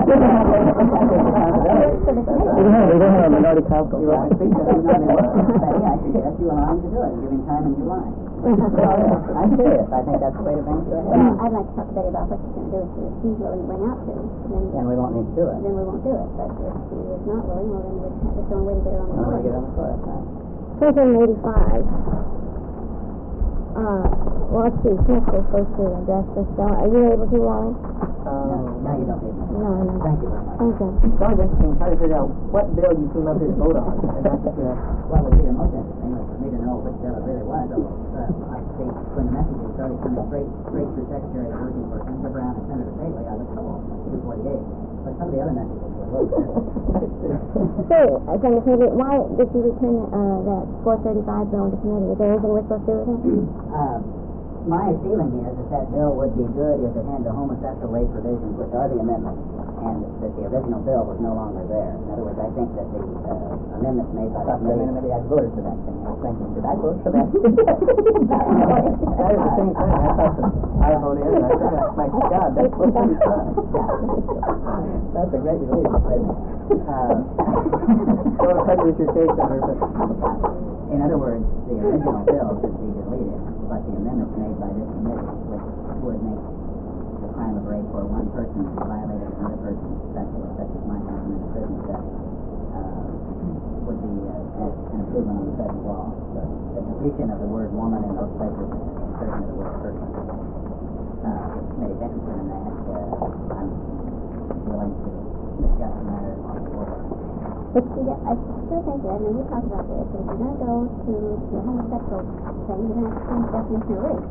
We don't have a minority counsel. You want to speak to him? I suggest you allow him to do it. Give him time in July. I'm serious. I think that's the way to bring it to a head. Well, I'd like to talk to Betty about what she's going to do. If she's willing to bring out to, Then we won't need to do it. then we won't do it. But if she is not willing, well, then we'd have the only way to get it on the I'm floor. going to get on the floor. That's fine. 2785. Well, let's see, Smith was supposed to address this, so are you able to, Wally? No, you don't need me. No, no. Thank you very much. Thank you. It's always interesting trying to figure out what bill you came up here to vote on. And that's, What would be the most interesting was for me to know which bill it really was. I see when the messages started coming straight through Secretary Murphy for Senator Brown and Senator Bailey, I was told 248. But some of the other messages were low. So, Senator Kennedy, why did you return that 435 bill to committee? Was there anything we're supposed to do with it? My feeling is that bill would be good if it had the homosexual rape provisions, which are the amendments, and that the original bill was no longer there. In other words, I think that the amendments made by the committee... Maybe I voted for that thing. I was thinking, did I vote for that? that is the same thing. I thought that I voted in, and I said, my God, that's what we done. That's a great relief. Go ahead with your case, Senator. In other words, the original bill should be deleted, but the amendments made by this committee, which would make the crime of rape for one person who violated another person's sexual, such as might happen in a prison setting, would be an improvement on the present law. The deletion of the word woman in those places and the insertion of the word person. If the committee's interested in that, I'm willing to discuss the matter on the board. But I still think that, and we talked about this, if you're going to go to the homosexual thing, you're going to have to change the definition of rape.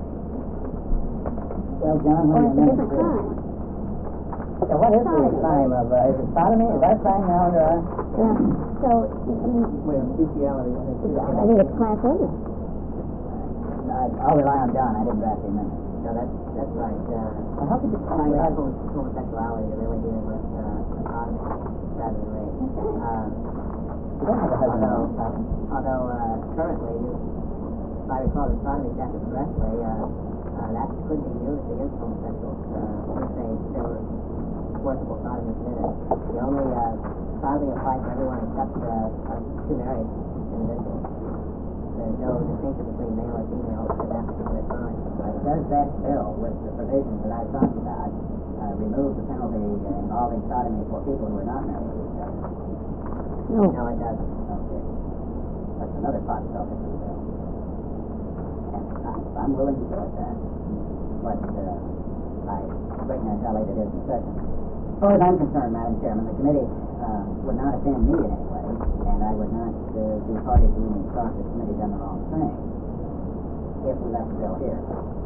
Well, John, Or what it's a different crime. So what is the crime of, is it sodomy? Is that crime now under our... Yeah. So, Well, bestiality, I think. I think it's Class A. I'll rely on John. I didn't draft the amendment. No, that's right. How could you Talking about homosexuality, you're really dealing with autonomy rather than rape. You don't have a husband on the side. Although currently, if I recall the sodomy statute correctly, that could be used against homosexuals if there were forcible sodomy committed. The only sodomy applies to everyone except two married individuals. There's no distinction between male or female in that particular crime. Does that bill, with the provisions that I talked about, remove the penalty involving sodomy for people who are not married to each other? No. No, it doesn't. Okay. That's another part of the bill. And I'm willing to do it then. But I recognize how late it is in session. As far as I'm concerned, Madam Chairman, the committee would not offend me in any way, and I would not be party to any thought the committee done the wrong thing if we left the bill here.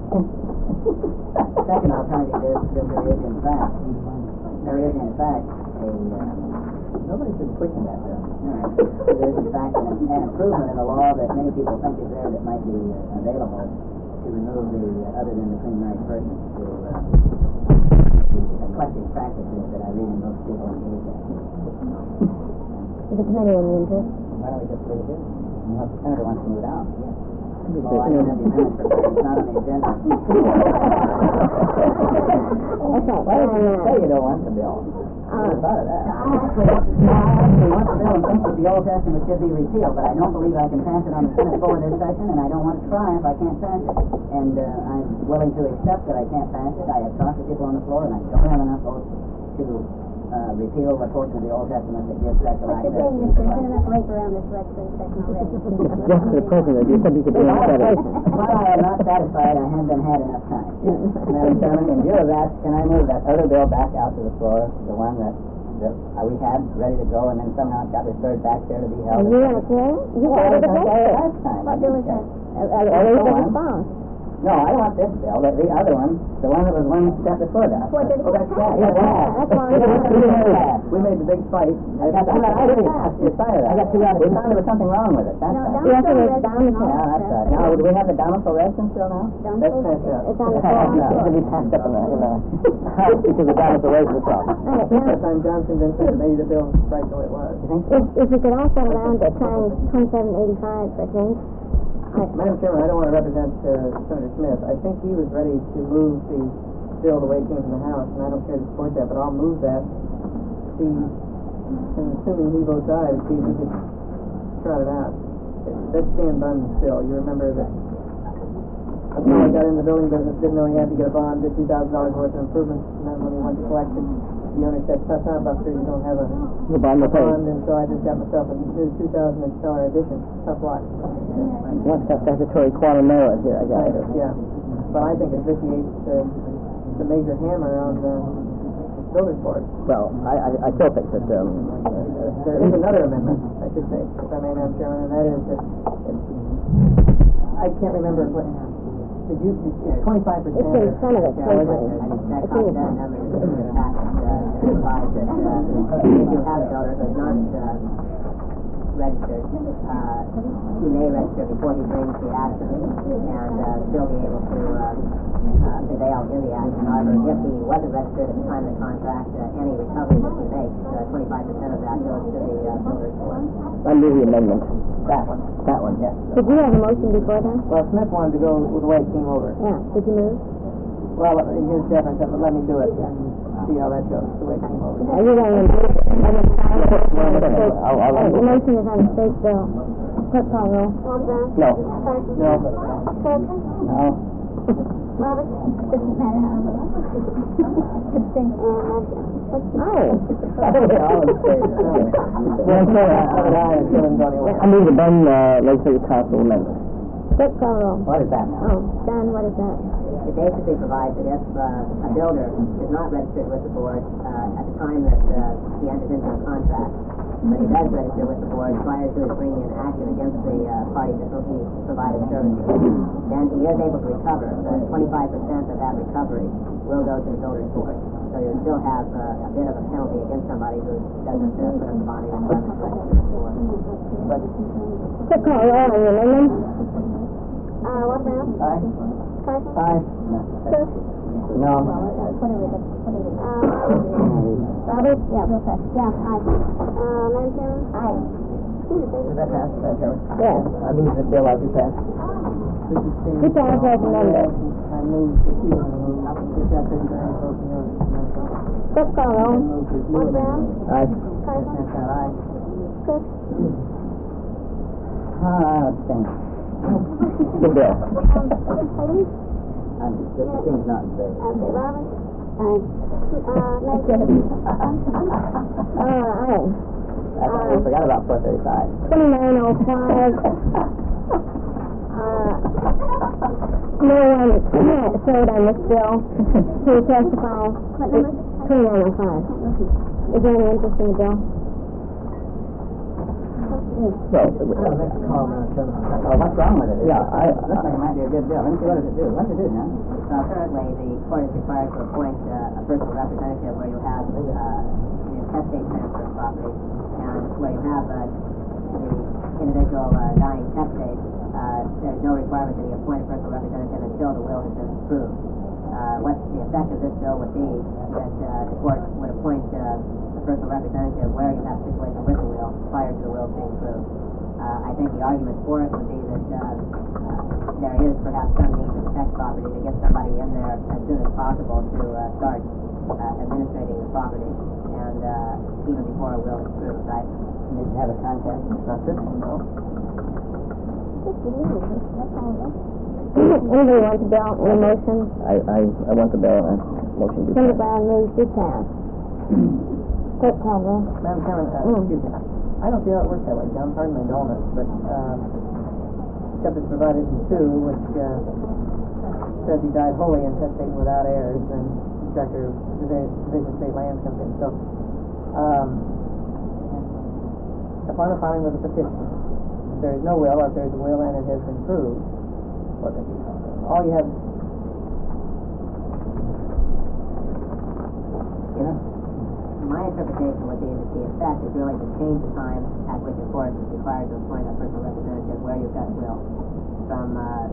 The second alternative is that there is in fact a nobody's been pushing that bill. There is in fact an improvement in the law that many people think is there that might be available to remove the other than the clean married persons to the eclectic practices that I read in most people engage in. Is the committee in the interest? Why don't we just leave it here? Unless the senator wants to move it out. Oh, I don't have the amendment for that. It's not on the agenda. Okay. Why don't you say you don't want the bill? I thought of that. I actually want the bill and think that the Old Testament should be repealed, but I don't believe I can pass it on the Senate floor this session, and I don't want to try if I can't pass it. And I'm willing to accept that I can't pass it. I have talked to people on the floor, and I don't have enough votes to repeal what portion of the Old Testament that gives special What you're access. saying is there's been enough rape around this legislative session already. Just to the president, you said you could do that. Well, I am not satisfied. I haven't had enough time. Madam Chairman, in view of that, can I move that other bill back out to the floor, the one that we had ready to go, and then somehow it got referred back there to be held? You want to carry it? You Well, I voted was going to say it against it. last time. What bill is that? Elizabeth Spouse. No, I don't want this bill. The other one, the one that was one step before that. 434. Oh, that's right. Yeah, That's why I'm that's We made the big fight. I didn't pass. You're sorry. I got 2 out of it. We found there was something wrong with it. That's No, right. Yes, it is domicile domicile. Yeah, that's right. Now, do we have the domicile residence bill now? That's passed out. It's on the Yeah, floor. no. It can be passed up in the because the balance away from the problem. Right, now, That time Johnson then said that maybe the bill right the way it was. You think so? if you could also around to trying 2785 for change. Madam Chairman, I don't want to represent Senator Smith. I think he was ready to move the bill the way it came from the House, and I don't care to support that, but I'll move that. See, and assuming he votes aye, to see if we could trot it out. That's Dan Bunn's bill. You remember that a fellow got in the building business, didn't know he had to get a bond, did $2,000 worth of improvements, and then when he went to collect it, the owner said, "That's not Buster, you don't have a The bond will pay. bond," and so I just got myself a new $2,000 addition. Tough luck. Once that statutory quantum error here, I got it. Yeah, but I think it vitiates the major hammer on the builders board. Well, I still think that There is another amendment, I should say, if I may, Madam Chairman, and that is that I can't remember what. Did you? 25%. It's in front of us, Yeah, right? I think that copy that number is in the packet, provides that if you have a builder who is not registered, he may register before he brings the action and still be able to prevail in the action. However, if he wasn't registered at the time of the contract, any recovery that he makes, 25% of that goes to the builder's board. Undo the amendment. That one. That one. Yes. Did you have a motion before that? Well, Smith wanted to go with the way it came over. Yeah. Did you move? Well, his deference, but let me do it and see how that goes, the way it came over. Are you going to move it? The motion is on the state bill. Clerk call roll. No. No. No. Robert? Doesn't matter how. Abstain. Aye. I move the Bend Legislative Council amendment. Clerk call roll. What is that now? Oh, Don, what is that? It basically provides that if a builder is not registered with the board at the time that he enters into a contract, but he does register with the board prior to his bringing an action against the party that he provided service to, then he is able to recover. 25% of that recovery will go to the builder's board. So you would still have a bit of a penalty against somebody who doesn't put up the bonding requirements to register with the board. Clerk call roll on the amendment. What Brown? Aye. Carson? Aye. Cook? No. Robert? Yeah, real fast. Yeah, aye. Madam Chairman? Aye. Did that pass, Madam Chairman? Yes. I move the bill as it passed. Good pass as amended. I moved the two. Clerk call roll. What Brown? Aye. Carson? Aye. Cook? I'll abstain. Good bill. Haley? The thing's not in favor. Okay, Robert? Aye. Madam Chairman? Aye. I forgot about 435. 2905. No one showed on this bill to testify. What number? 2905. Is there any interest in the bill? What's wrong with it? Yeah, Looks like it might be a good bill. Let me see, what does it do? What's it do now? Currently, the court is required to appoint a personal representative where you have the intestate transfer of property, and where you have the individual dying testate, there's no requirement that he appoint a personal representative until the will has been approved. What the effect of this bill would be that the court would appoint a personal representative where you have a situation with the will prior to the will being approved. I think the argument for it would be that there is perhaps some need to protect property to get somebody in there as soon as possible to start administrating the property, and even before a will is approved. I You need to have a contest. That's it. Anybody want the bill in a motion? I want the bill and motion to Senator pass. Brown moves to pass. Clerk Caldwell. Madam Chairman, excuse me. I don't see how it works that way, John. Pardon my dullness, but except it's provided in 2, which says he died wholly intestate without heirs, and Director of Division of State Lands comes in. So, upon the filing of the petition, if there is no will, or if there is a will and it has been proved, all you have. My interpretation would be that the effect is really to change the time at which a court is required to appoint a personal representative where you've got a will. From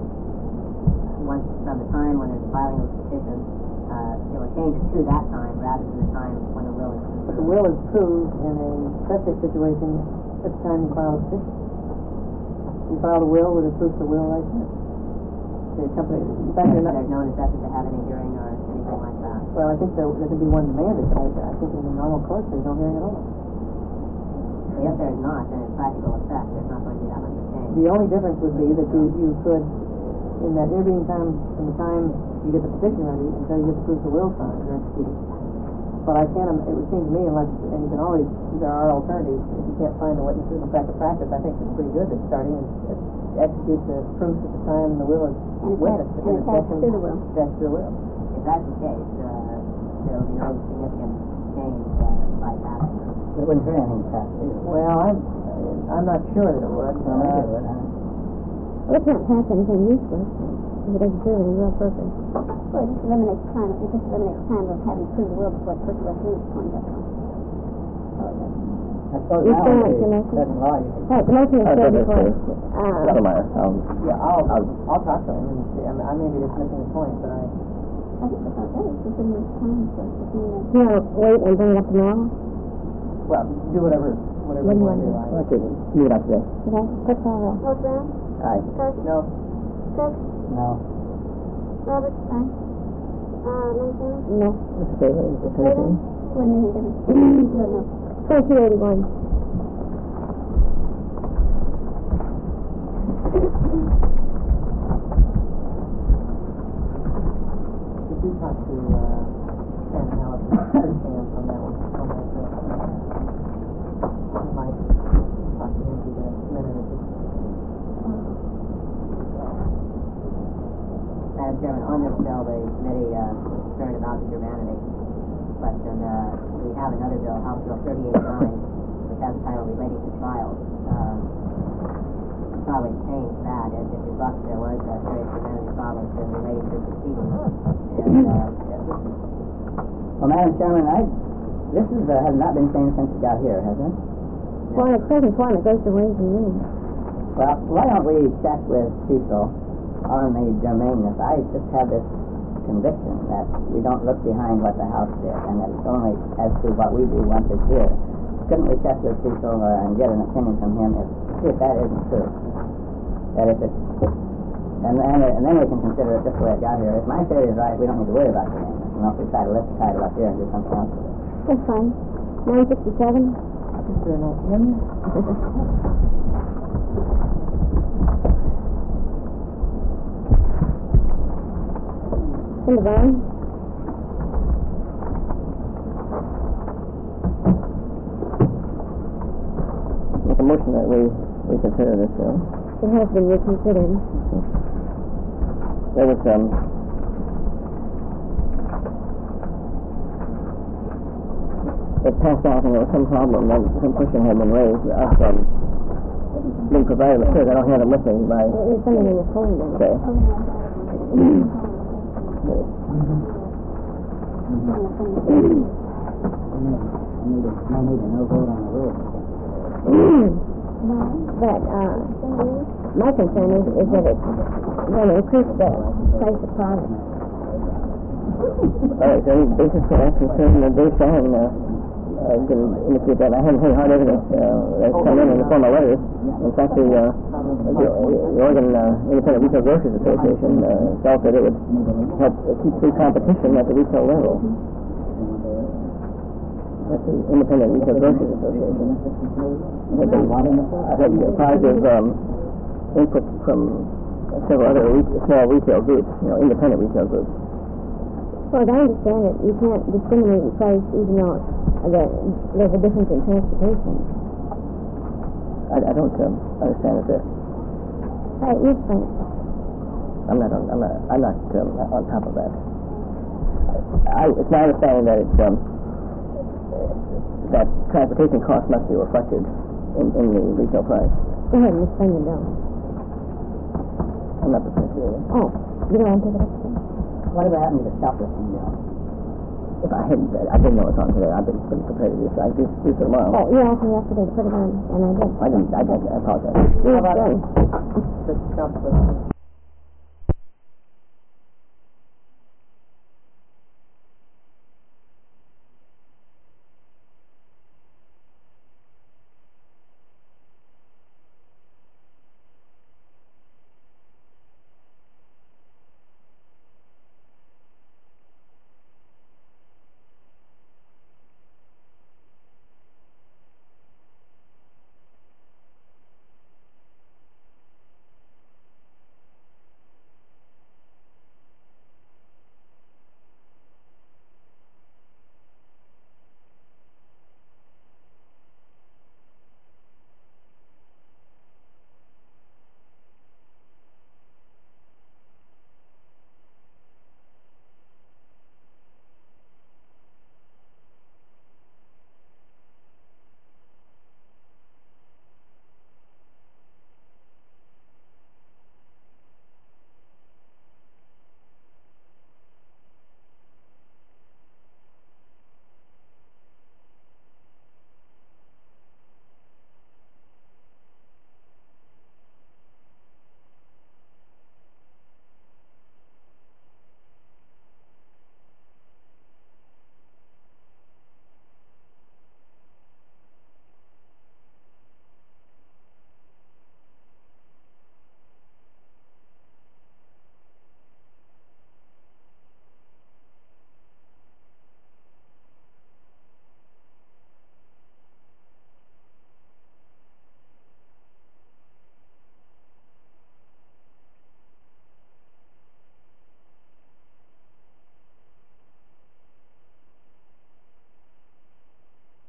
the time when there's filing of the petition, it will change it to that time rather than the time when the will is approved. But the will is proved in a specific situation at the time you file a petition. You file the will with a proof of will license. The company, in fact, there's no necessity to have any hearing or anything like that. Well, I think there could be one demanded, but I think in the normal course there's no hearing at all. If there's not, then in practical effect, there's not going to be that much of a change. The only difference would be that you could, in that intervening time, from the time you get the petition ready until you get the proof of will signed or executed. But it would seem to me, and you can always, there are alternatives, if you can't find the witnesses in practice, I think it's pretty good at starting and execute the proofs at the time the will is witnessed. And attach to the will. Attach to the will. If that's the case, there will be no significant change by that. It wouldn't hurt anything past it. Well, I'm not sure that it would. Well, maybe it would, huh? Well, it can't pass anything useless if it doesn't serve any real purpose. Well, it just eliminates time of having to prove the will before the personal representative is appointed. That's all. I suppose You now still with want your the motion? present law, you All right, the motion is still before us. Stottlemyre, Yeah, I'll talk to him and see. I may be just missing the point, but I think that's okay. It's just eliminates time for us to do that. You want to wait and bring it up tomorrow? well, do whatever What you do you want to do. want to Okay, leave it up today. Okay, Clerk Caldwell. Rose Brown? Aye. Kirk? No. Cook? No. Roberts? Aye. Montana? No. Mr. Taylor, is it Thursday? Wouldn't make any difference. No. 2281. Did you talk to Sam Howard, Sam on that one? You might talk to him for a minute or two. Madam Chairman, on this bill, the committee was concerned about the germanity question. We have another bill, House Bill 3089, which has a title relating to trials. Probably change that if you thought there was a serious germanity problem relating to proceedings. And, Well, Madam Chairman, this has not been changed since it got here, has it? Well, in its present form, it goes to Ways and Means. Well, why don't we check with Cecil on the germaneness? I just have this conviction that we don't look behind what the House did, and that it's only as to what we do once it's here. Couldn't we check with Cecil and get an opinion from him see if that isn't true? That if it's, and then we can consider it just the way it got here. If my theory is right, we don't need to worry about germaneness unless we try to lift the title up here and do something else with it. That's fine. 967. Is there no end? In the van. Make a motion that we consider this bill. It has been reconsidered. There was it passed out and there was some problem, then some question had been raised. Being provided materials, I don't have them with me by. There's something in the folder. Okay. No need to no vote on the rule. But my concern is that it's going to increase the price of product. All right, so any basis for that concern that they're saying can indicate that I haven't heard hard evidence that's come in the form of letters. In fact, the Oregon Independent Retail Grocers Association felt that it would help keep free competition at the retail level. That's the Independent Retail Grocers Association. I've had positive input from several other small retail groups, independent retail groups. Well, as I understand it, you can't discriminate in price even though it's there's a difference in transportation. I don't understand it. Right, you explain it. I'm not on top of that. It's my understanding that it's that transportation costs must be reflected in the retail price. Go ahead and explain your bill. I'm not prepared to do it. Oh, you don't want to take it up today? Whatever happened to the shoplifting bill? If I didn't know it was on today. I've been prepared to do so. I do it tomorrow. Oh, you asked me yesterday to put it on, and I did. I apologize. You're done. The shoplifting.